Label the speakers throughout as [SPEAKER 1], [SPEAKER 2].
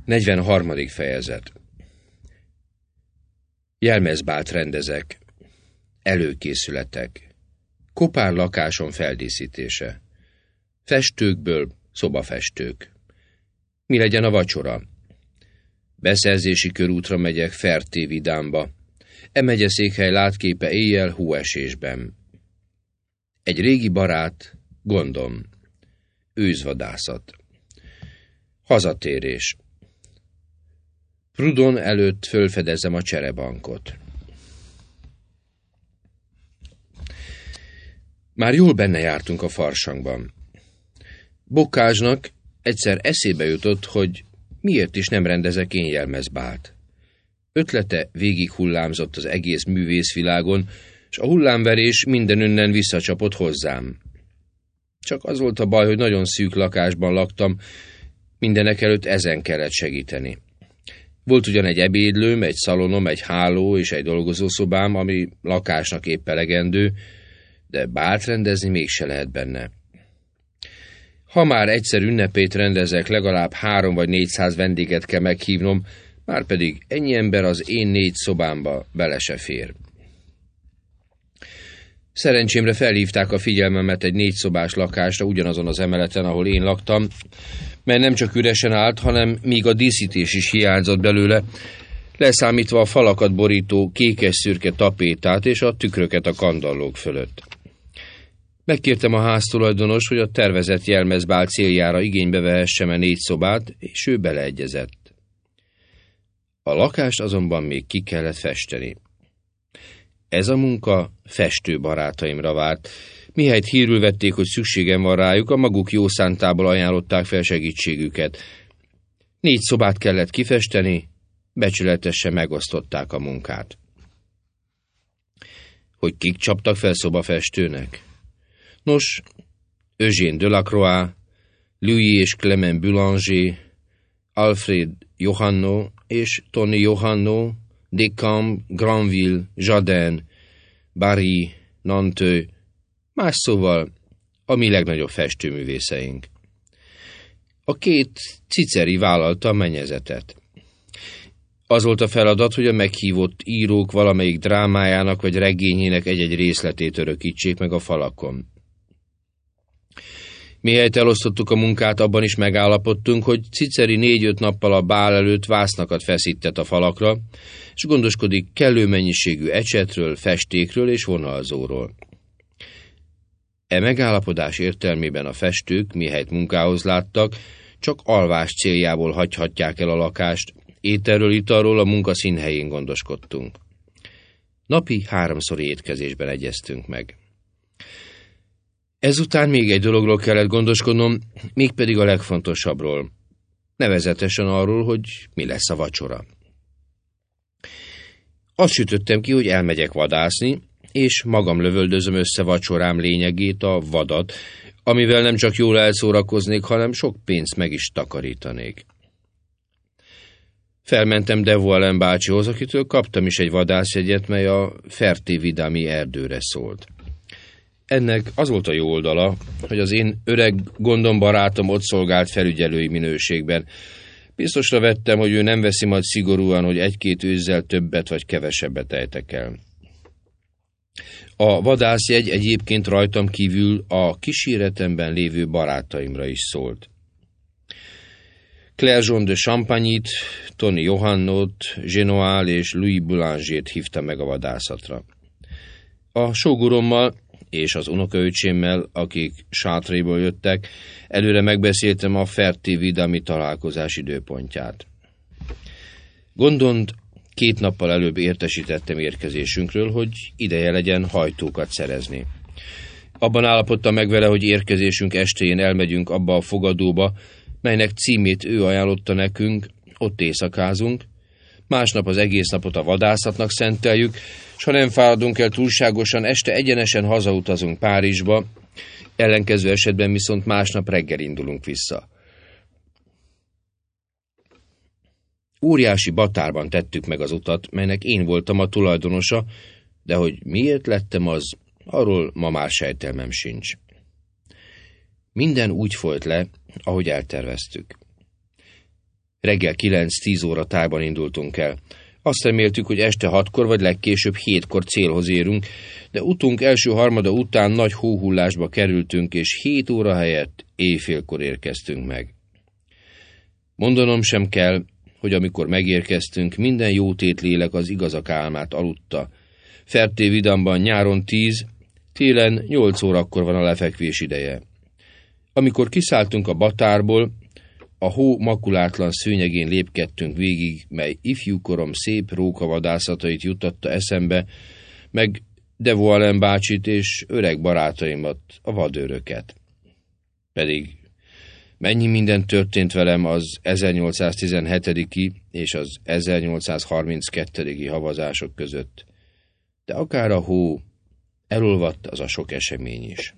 [SPEAKER 1] 43. fejezet. Jelmezbált rendezek. Előkészületek. Kopár lakásom feldíszítése. Festőkből szobafestők. Mi legyen a vacsora? Beszerzési körútra megyek Ferté Vidámba. Megyeszékhely látképe éjjel hóesésben. Egy régi barát, gondom. Őzvadászat. Hazatérés. Proudhon előtt fölfedezem a cserebankot. Már jól benne jártunk a farsangban. Bocage-nak egyszer eszébe jutott, hogy miért is nem rendezek én jelmezbált. Ötlete végig hullámzott az egész művészvilágon, s a hullámverés mindenünnen visszacsapott hozzám. Csak az volt a baj, hogy nagyon szűk lakásban laktam, mindenekelőtt ezen kellett segíteni. Volt ugyan egy ebédlőm, egy szalonom, egy háló és egy dolgozószobám, ami lakásnak épp elegendő, de bált rendezni mégse lehet benne. Ha már egyszer ünnepét rendezek, legalább 300 vagy 400 vendéget kell meghívnom, márpedig ennyi ember az én 4 szobámba bele se fér. Szerencsémre felhívták a figyelmemet egy 4 szobás lakásra ugyanazon az emeleten, ahol én laktam, mert nem csak üresen állt, hanem míg a díszítés is hiányzott belőle, leszámítva a falakat borító kékes-szürke tapétát és a tükröket a kandallók fölött. Megkértem a háztulajdonost, hogy a tervezett jelmezbál céljára igénybe vehessem a 4 szobát, és ő beleegyezett. A lakást azonban még ki kellett festeni. Ez a munka festő barátaimra várt. Mihelyt hírül vették, hogy szükségem van rájuk, a maguk jó szántából ajánlották fel segítségüket. 4 szobát kellett kifesteni, becsületesen megosztották a munkát. Hogy kik csaptak fel szobafestőnek? Nos, Eugène Delacroix, Louis és Clement Boulanger, Alfred Johannot és Tony Johannot, Decamps, Granville, Jardin, Barye, Nanteuil, más szóval a mi legnagyobb festőművészeink. A 2 Ciceri vállalta a mennyezetet. Az volt a feladat, hogy a meghívott írók valamelyik drámájának vagy regényének egy-egy részletét örökítsék meg a falakon. Mihelyt elosztottuk a munkát, abban is megállapodtunk, hogy Ciceri 4-5 nappal a bál előtt vásznakat feszített a falakra, és gondoskodik kellő mennyiségű ecsetről, festékről és vonalzóról. E megállapodás értelmében a festők, mihelyt munkához láttak, csak alvás céljából hagyhatják el a lakást, ételről, italról a munka színhelyén gondoskodtunk. Napi 3-szori étkezésben egyeztünk meg. Ezután még egy dologról kellett gondoskodnom, mégpedig a legfontosabbról, nevezetesen arról, hogy mi lesz a vacsora. Azt sütöttem ki, hogy elmegyek vadászni, és magam lövöldözöm össze vacsorám lényegét, a vadat, amivel nem csak jól elszórakoznék, hanem sok pénzt meg is takarítanék. Felmentem de Vauclin bácsihoz, akitől kaptam is egy vadászjegyet, mely a Ferté Vidámi erdőre szólt. Ennek az volt a jó oldala, hogy az én öreg gondom barátom ott szolgált felügyelői minőségben. Biztosra vettem, hogy ő nem veszi majd szigorúan, hogy 1-2 őzzel többet vagy kevesebbet ejtek el. A vadászjegy egyébként rajtam kívül a kíséretemben lévő barátaimra is szólt. Clergeon de Champagnyt, Tony Johannot, Genoal és Louis Boulangert hívta meg a vadászatra. A sógorommal és az unokaöcsémmel, akik Chartres-ból jöttek, előre megbeszéltem a Ferté Vidámi találkozás időpontját. Gondont 2 nappal előbb értesítettem érkezésünkről, hogy ideje legyen hajtókat szerezni. Abban állapodtam meg vele, hogy érkezésünk estéjén elmegyünk abba a fogadóba, melynek címét ő ajánlotta nekünk, ott éjszakázunk, másnap az egész napot a vadászatnak szenteljük, s ha nem fáradunk el túlságosan, este egyenesen hazautazunk Párizsba, ellenkező esetben viszont másnap reggel indulunk vissza. Óriási batárban tettük meg az utat, melynek én voltam a tulajdonosa, de hogy miért lettem az, arról ma már sejtelmem sincs. Minden úgy folyt le, ahogy elterveztük. Reggel 9-10 óra tájban indultunk el. Azt reméltük, hogy este 6-kor vagy legkésőbb 7-kor célhoz érünk, de utunk első harmada után nagy hóhullásba kerültünk, és 7 óra helyett éjfélkor érkeztünk meg. Mondanom sem kell, hogy amikor megérkeztünk, minden jótét lélek az igazak álmát aludta. Ferté vidamban nyáron 10, télen 8 órakor van a lefekvés ideje. Amikor kiszálltunk a batárból, a hó makulátlan szőnyegén lépkedtünk végig, mely ifjúkorom szép rókavadászatait juttatta eszembe, meg de Vaughalen bácsit és öreg barátaimat, a vadőröket. Pedig mennyi minden történt velem az 1817. És az 1832. havazások között. De akár a hó, elolvadt az a sok esemény is.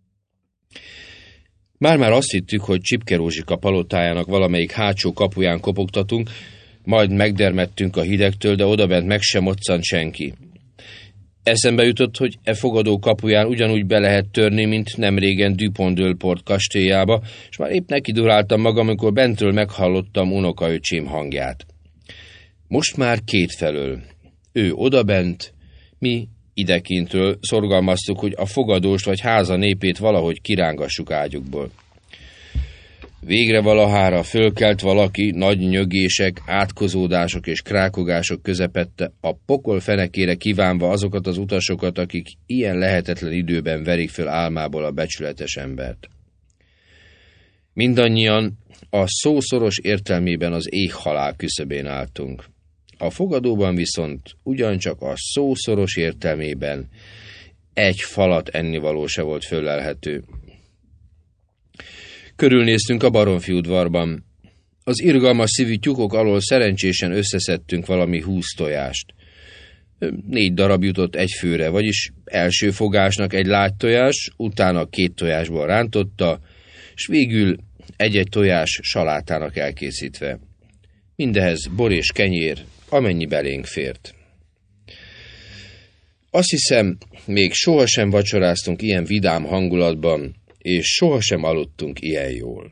[SPEAKER 1] Már azt hittük, hogy Csipke Rózsika palotájának valamelyik hátsó kapuján kopogtatunk, majd megdermedtünk a hidegtől, de odabent meg sem moccant senki. Eszembe jutott, hogy e fogadó kapuján ugyanúgy be lehet törni, mint nemrégen Dupont-Dölport kastélyába, és már épp nekiduráltam magam, amikor bentről meghallottam unokaöcsém hangját. Most már kétfelől. Ő odabent, mi idekintről szorgalmaztuk, hogy a fogadóst vagy háza népét valahogy kirángassuk ágyukból. Végre valahára fölkelt valaki, nagy nyögések, átkozódások és krákogások közepette, a pokol fenekére kívánva azokat az utasokat, akik ilyen lehetetlen időben verik föl álmából a becsületes embert. Mindannyian a szó szoros értelmében az éh-halál küszöbén álltunk. A fogadóban viszont ugyancsak a szó szoros értelmében egy falat ennivaló se volt föllelhető. Körülnéztünk a Baromfi udvarban. Az irgalmas szívű tyúkok alól szerencsésen összeszedtünk valami 20 tojást. 4 darab jutott egy főre, vagyis első fogásnak egy lágy tojás, utána 2 tojásból rántotta, s végül egy-egy tojás salátának elkészítve. Mindehez bor és kenyér, amennyi belénk fért. Azt hiszem, még sohasem vacsoráztunk ilyen vidám hangulatban, és sohasem aludtunk ilyen jól.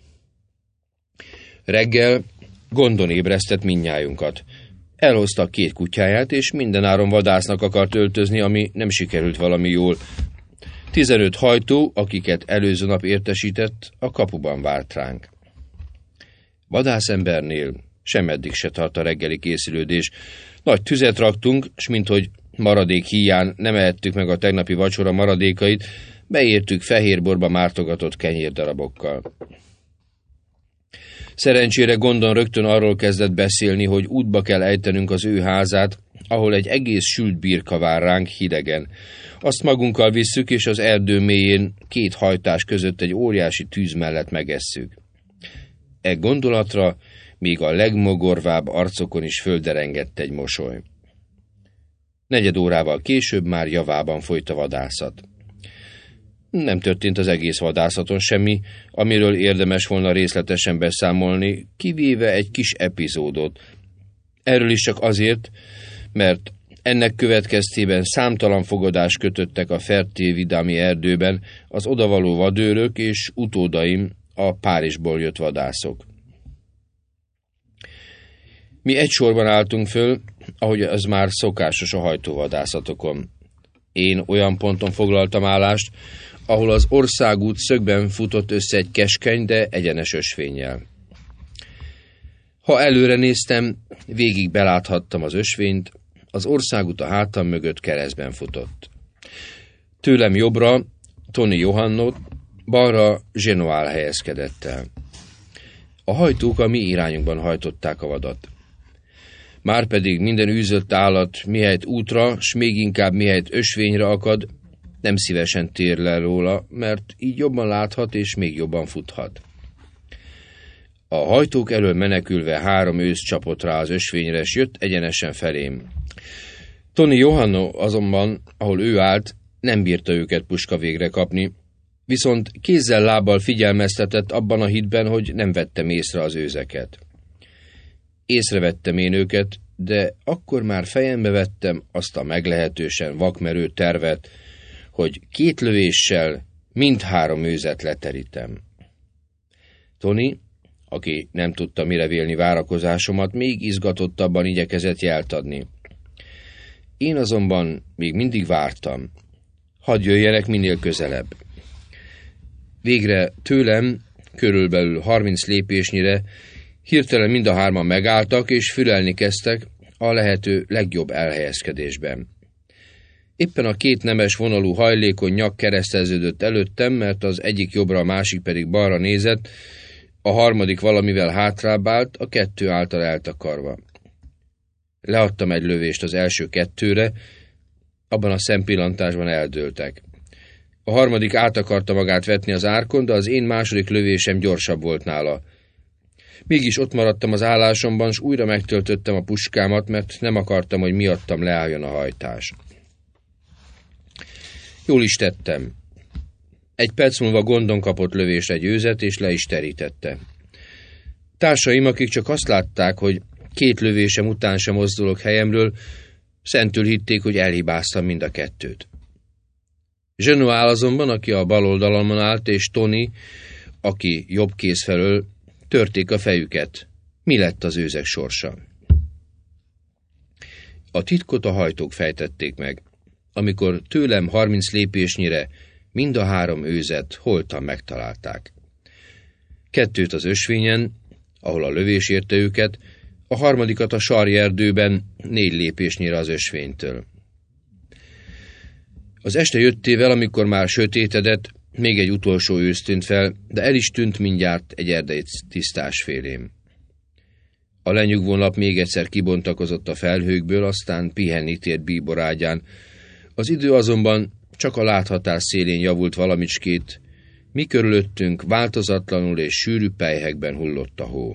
[SPEAKER 1] Reggel gondon ébresztett mindnyájunkat. Elhozta 2 kutyáját, és mindenáron vadásznak akart öltözni, ami nem sikerült valami jól. 15 hajtó, akiket előző nap értesített, a kapuban várt ránk. Vadászembernél semeddig se tart a reggeli készülődés. Nagy tüzet raktunk, s minthogy maradék híján nem ehettük meg a tegnapi vacsora maradékait, beértük fehérborba mártogatott kenyérdarabokkal. Szerencsére gondon rögtön arról kezdett beszélni, hogy útba kell ejtenünk az ő házát, ahol egy egész sült birka vár ránk hidegen. Azt magunkkal visszük, és az erdő mélyén 2 hajtás között egy óriási tűz mellett megesszük. E gondolatra még a legmogorvább arcokon is földerengett egy mosoly. 4 órával később már javában folyt a vadászat. Nem történt az egész vadászaton semmi, amiről érdemes volna részletesen beszámolni, kivéve egy kis epizódot. Erről is csak azért, mert ennek következtében számtalan fogadást kötöttek a Ferté vidámi erdőben az odavaló vadőrök és utódaim, a Párizsból jött vadászok. Mi egy sorban álltunk föl, ahogy az már szokásos a hajtóvadászatokon. Én olyan ponton foglaltam állást, ahol az országút szögben futott össze egy keskeny, de egyenes ösvénnyel. Ha előre néztem, végig beláthattam az ösvényt, az országút a hátam mögött keresztben futott. Tőlem jobbra Tony Johannot, balra Genoal helyezkedett el. A hajtók a mi irányunkban hajtották a vadat. Márpedig minden űzött állat mihelyt útra, s még inkább mihelyt ösvényre akad, nem szívesen tér le róla, mert így jobban láthat és még jobban futhat. A hajtók elől menekülve 3 ősz csapott rá az ösvényre, s jött egyenesen felém. Tony Johanno azonban, ahol ő állt, nem bírta őket puska végre kapni, viszont kézzel-lábbal figyelmeztetett abban a hitben, hogy nem vettem észre az őzeket. Észrevettem én őket, de akkor már fejembe vettem azt a meglehetősen vakmerő tervet, hogy 2 lövéssel mind 3 őzet leterítem. Tony, aki nem tudta mire vélni várakozásomat, még izgatottabban igyekezett jelt adni. Én azonban még mindig vártam. Hadd jöjjenek minél közelebb. Végre tőlem, körülbelül 30 lépésnyire hirtelen mind a hárman megálltak, és fülelni kezdtek a lehető legjobb elhelyezkedésben. Éppen a két nemes vonalú hajlékony nyak kereszteződött előttem, mert az egyik jobbra, a másik pedig balra nézett, a harmadik valamivel hátrább állt, a kettő által eltakarva. Leadtam egy lövést az első kettőre, abban a szempillantásban eldőltek. A harmadik át akarta magát vetni az árkon, de az én második lövésem gyorsabb volt nála. Mégis ott maradtam az állásomban, s újra megtöltöttem a puskámat, mert nem akartam, hogy miattam leálljon a hajtás. Jól is tettem. Egy perc múlva gondon kapott lövésre egy őzet, és le is terítette. Társaim, akik csak azt látták, hogy 2 lövésem után sem mozdulok helyemről, szentül hitték, hogy elhibáztam mind a kettőt. Genoal azonban, aki a bal oldalamon állt, és Tony, aki jobb kéz felől, törték a fejüket. Mi lett az őzek sorsa? A titkot a hajtók fejtették meg, amikor tőlem 30 lépésnyire mind a 3 őzet holtan megtalálták. 2 az ösvényen, ahol a lövés érte őket, a harmadikat a sarjerdőben 4 lépésnyire az ösvénytől. Az este jöttével, amikor már sötétedett, még egy utolsó ősz tűnt fel, de el is tűnt mindjárt egy erdei tisztás félém. A lenyugvó nap még egyszer kibontakozott a felhőkből, aztán pihenni tért bíborágyán. Az idő azonban csak a láthatás szélén javult valamicskét, mi körülöttünk változatlanul és sűrű pelyhekben hullott a hó.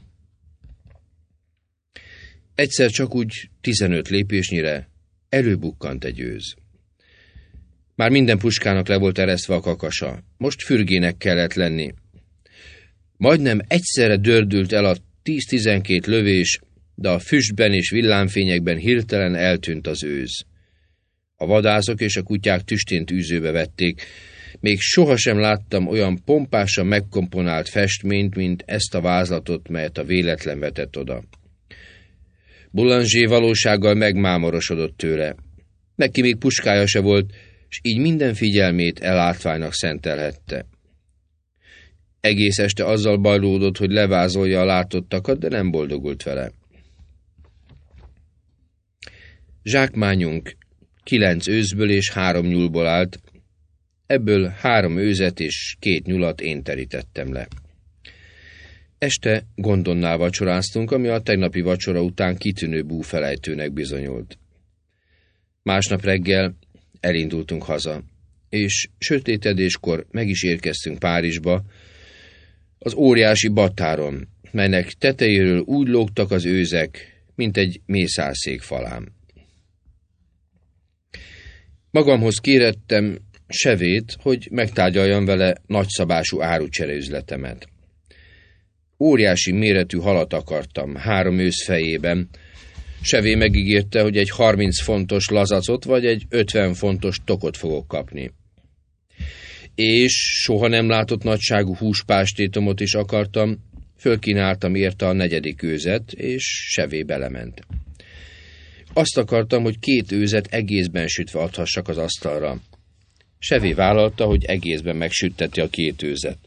[SPEAKER 1] Egyszer csak úgy 15 lépésnyire előbukkant egy őz. Már minden puskának le volt eresztve a kakasa, most fürgének kellett lenni. Majdnem egyszerre dördült el a 10-12 lövés, de a füstben és villámfényekben hirtelen eltűnt az őz. A vadászok és a kutyák tüstén tűzőbe vették. Még sohasem láttam olyan pompásan megkomponált festményt, mint ezt a vázlatot, melyet a véletlen vetett oda. Boulanger valósággal megmámorosodott tőle. Neki még puskája se volt, s így minden figyelmét látványnak szentelhette. Egész este azzal bajlódott, hogy levázolja a látottakat, de nem boldogult vele. Zsákmányunk 9 őzből és 3 nyúlból állt, ebből 3 őzet és 2 nyulat én terítettem le. Este Gondonnál vacsoráztunk, ami a tegnapi vacsora után kitűnő búfelejtőnek bizonyult. Másnap reggel elindultunk haza, és sötétedéskor meg is érkeztünk Párizsba, az óriási Batáron, melynek tetejéről úgy lógtak az őzek, mint egy mészárszék falán. Magamhoz kérettem Chevét, hogy megtárgyaljam vele nagyszabású árucsereüzletemet. Óriási méretű halat akartam, 3 ősz fejében. Chevé megígérte, hogy egy 30 fontos lazacot vagy egy 50 fontos tokot fogok kapni. És soha nem látott nagyságú húspástétomot is akartam, fölkínáltam érte a 4. őzet, és Chevé belement. Azt akartam, hogy 2 őzet egészben sütve adhassak az asztalra. Chevé vállalta, hogy egészben megsütteti a 2 őzet.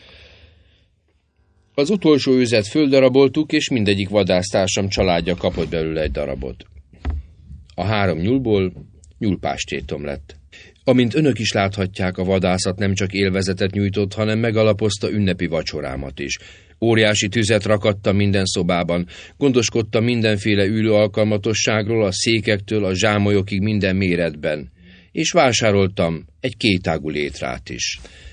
[SPEAKER 1] Az utolsó őzet földaraboltuk, és mindegyik vadásztársam családja kapott belőle egy darabot. A 3 nyúlból nyúlpástétom lett. Amint önök is láthatják, a vadászat nem csak élvezetet nyújtott, hanem megalapozta ünnepi vacsorámat is. Óriási tüzet rakattam minden szobában, gondoskodtam mindenféle ülő alkalmatosságról, a székektől a zsámolyokig minden méretben, és vásároltam egy 2 ágú létrát is.